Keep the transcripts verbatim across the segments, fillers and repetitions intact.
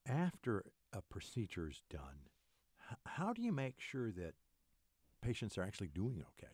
After a procedure is done, h- how do you make sure that patients are actually doing okay?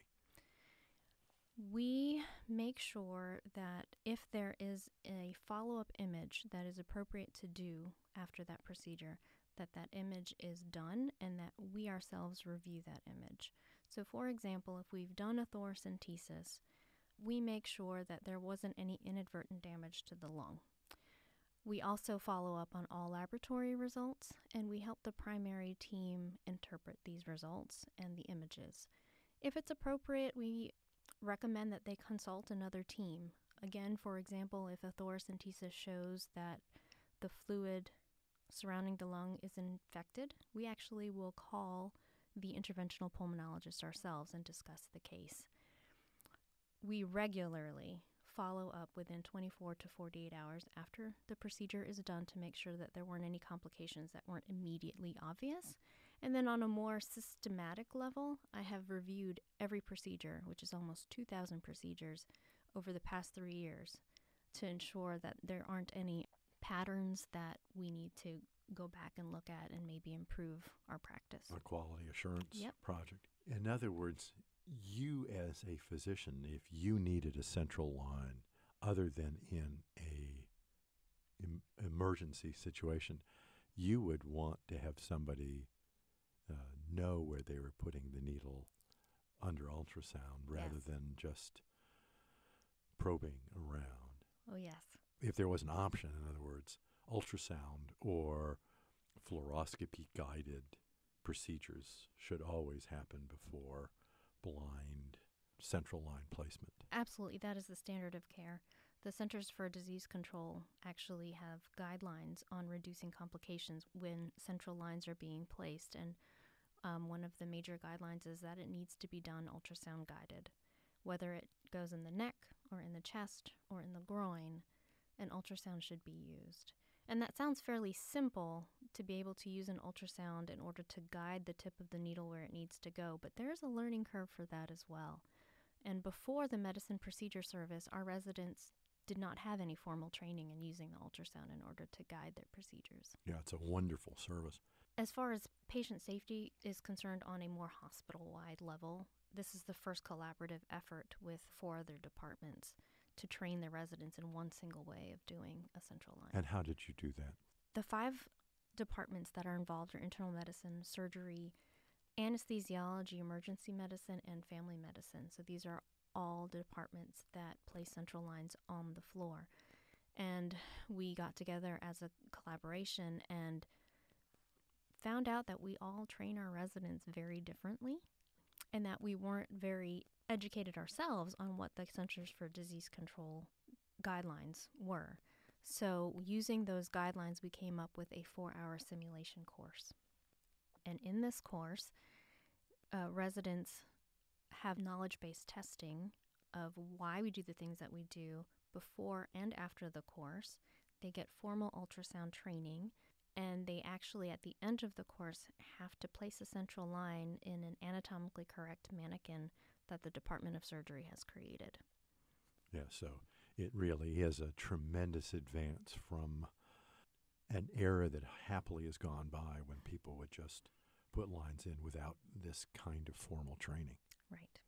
We make sure that if there is a follow-up image that is appropriate to do after that procedure, that that image is done and that we ourselves review that image. So for example, if we've done a thoracentesis, we make sure that there wasn't any inadvertent damage to the lung. We also follow up on all laboratory results, and we help the primary team interpret these results and the images. If it's appropriate, we recommend that they consult another team. Again, for example, if a thoracentesis shows that the fluid surrounding the lung is infected, we actually will call the interventional pulmonologist ourselves and discuss the case. We regularly follow up within twenty-four to forty-eight hours after the procedure is done to make sure that there weren't any complications that weren't immediately obvious. And then on a more systematic level, I have reviewed every procedure, which is almost two thousand procedures, over the past three years to ensure that there aren't any patterns that we need to go back and look at and maybe improve our practice. A quality assurance Yep. project. In other words, you as a physician, if you needed a central line other than in a em- emergency situation, you would want to have somebody uh, know where they were putting the needle under ultrasound rather Yes. than just probing around. Oh, yes. If there was an option, in other words, ultrasound or fluoroscopy-guided procedures should always happen before blind central line placement. Absolutely, that is the standard of care. The Centers for Disease Control actually have guidelines on reducing complications when central lines are being placed, and um, one of the major guidelines is that it needs to be done ultrasound guided. Whether it goes in the neck or in the chest or in the groin, an ultrasound should be used. And that sounds fairly simple, to be able to use an ultrasound in order to guide the tip of the needle where it needs to go, but there is a learning curve for that as well. And before the medicine procedure service, our residents did not have any formal training in using the ultrasound in order to guide their procedures. Yeah, it's a wonderful service. As far as patient safety is concerned on a more hospital-wide level, this is the first collaborative effort with four other departments to train the residents in one single way of doing a central line. And how did you do that? The five departments that are involved are internal medicine, surgery, anesthesiology, emergency medicine, and family medicine. So these are all departments that place central lines on the floor. And we got together as a collaboration and found out that we all train our residents very differently and that we weren't very educated ourselves on what the Centers for Disease Control guidelines were. So using those guidelines, we came up with a four-hour simulation course. And in this course, uh, residents have knowledge-based testing of why we do the things that we do before and after the course. They get formal ultrasound training, and they actually, at the end of the course, have to place a central line in an anatomically correct mannequin that the Department of Surgery has created. Yeah, so it really is a tremendous advance from an era that happily has gone by when people would just put lines in without this kind of formal training. Right.